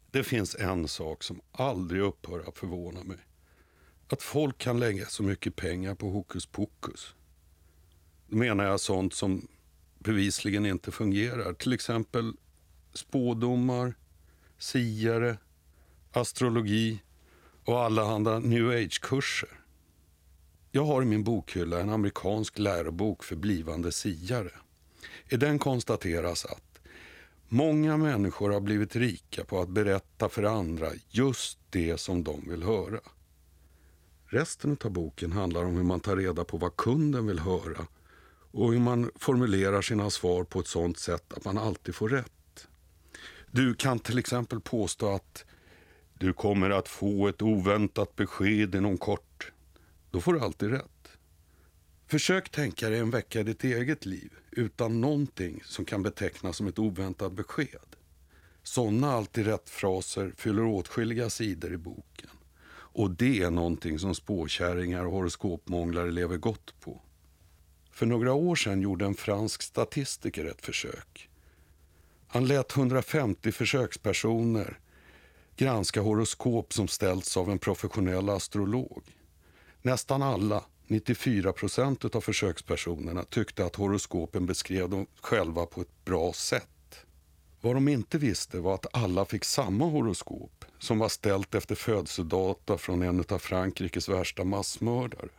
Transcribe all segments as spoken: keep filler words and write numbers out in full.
Det finns en sak som aldrig upphör att förvåna mig. Att folk kan lägga så mycket pengar på hokus pokus. Då menar jag sånt som bevisligen inte fungerar. Till exempel spådomar, siare, astrologi och alla andra new age-kurser. Jag har i min bokhylla en amerikansk lärobok för blivande siare. I den konstateras att många människor har blivit rika på att berätta för andra just det som de vill höra. Resten av boken handlar om hur man tar reda på vad kunden vill höra och hur man formulerar sina svar på ett sådant sätt att man alltid får rätt. Du kan till exempel påstå att du kommer att få ett oväntat besked inom kort. Då får du alltid rätt. Försök tänka dig en vecka i ditt eget liv utan någonting som kan betecknas som ett oväntat besked. Sådana alltid rätt-fraser fyller åtskilliga sidor i boken. Och det är någonting som spåkärringar och horoskopmånglare lever gott på. För några år sedan gjorde en fransk statistiker ett försök. Han lät hundrafemtio försökspersoner granska horoskop som ställts av en professionell astrolog. Nästan alla, nittiofyra procent av försökspersonerna, tyckte att horoskopen beskrev dem själva på ett bra sätt. Vad de inte visste var att alla fick samma horoskop som var ställt efter födelsedata från en av Frankrikes värsta massmördare.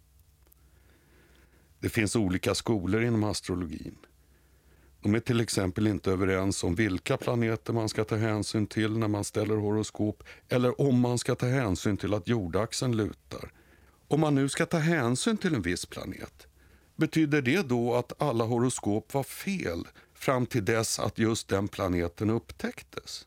Det finns olika skolor inom astrologin. De är till exempel inte överens om vilka planeter man ska ta hänsyn till när man ställer horoskop eller om man ska ta hänsyn till att jordaxeln lutar. Om man nu ska ta hänsyn till en viss planet, betyder det då att alla horoskop var fel fram till dess att just den planeten upptäcktes?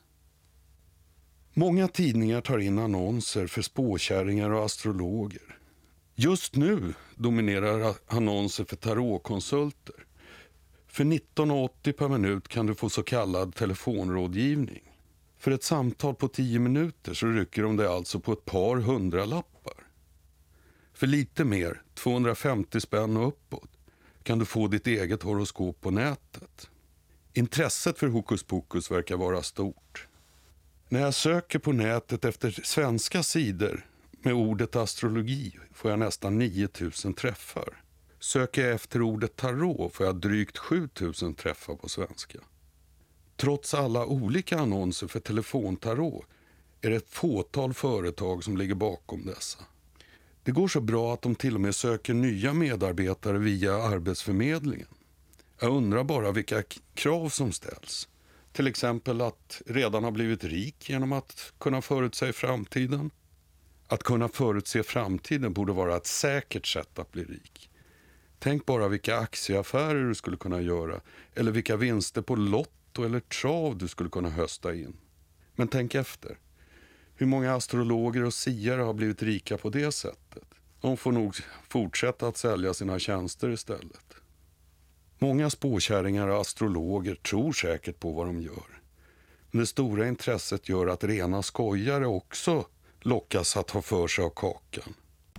Många tidningar tar in annonser för spåkärringar och astrologer. Just nu dominerar annonser för tarotkonsulter. För nitton åttio per minut kan du få så kallad telefonrådgivning. För ett samtal på tio minuter så rycker de det alltså på ett par hundralappar. För lite mer, tvåhundrafemtio spänn och uppåt, kan du få ditt eget horoskop på nätet. Intresset för hokus pokus verkar vara stort. När jag söker på nätet efter svenska sidor med ordet astrologi får jag nästan nio tusen träffar. Söker jag efter ordet tarot får jag drygt sju tusen träffar på svenska. Trots alla olika annonser för telefontarot är det ett fåtal företag som ligger bakom dessa. Det går så bra att de till och med söker nya medarbetare via Arbetsförmedlingen. Jag undrar bara vilka krav som ställs. Till exempel att redan ha blivit rik genom att kunna förutse framtiden. Att kunna förutse framtiden borde vara ett säkert sätt att bli rik. Tänk bara vilka aktieaffärer du skulle kunna göra eller vilka vinster på lotto eller trav du skulle kunna hösta in. Men tänk efter. Hur många astrologer och siare har blivit rika på det sättet? De får nog fortsätta att sälja sina tjänster istället. Många spåkärringar och astrologer tror säkert på vad de gör. Men det stora intresset gör att rena skojare också lockas att ha för sig av kakan.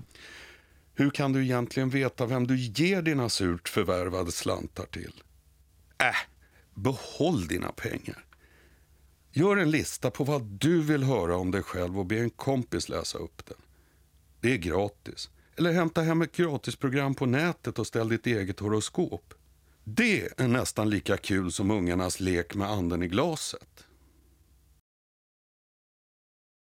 Hur kan du egentligen veta vem du ger dina surt förvärvade slantar till? Äh, behåll dina pengar. Gör en lista på vad du vill höra om dig själv och be en kompis läsa upp den. Det är gratis. Eller hämta hem ett gratisprogram på nätet och ställ ditt eget horoskop. Det är nästan lika kul som ungarnas lek med anden i glaset.